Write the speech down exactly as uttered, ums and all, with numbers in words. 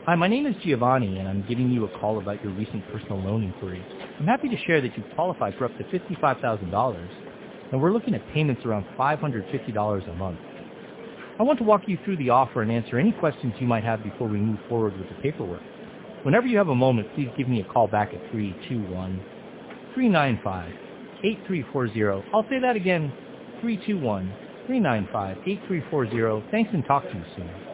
Hi, my name is Giovanni, and I'm giving you a call about your recent personal loan inquiry. I'm happy to share that you qualify for up to fifty-five thousand dollars, and we're looking at payments around five hundred fifty dollars a month. I want to walk you through the offer and answer any questions you might have before we move forward with the paperwork. Whenever you have a moment, please give me a call back at three two one, three nine five, eight three four zero. I'll say that again, three two one, three nine five, eight three four zero. Thanks, and talk to you soon.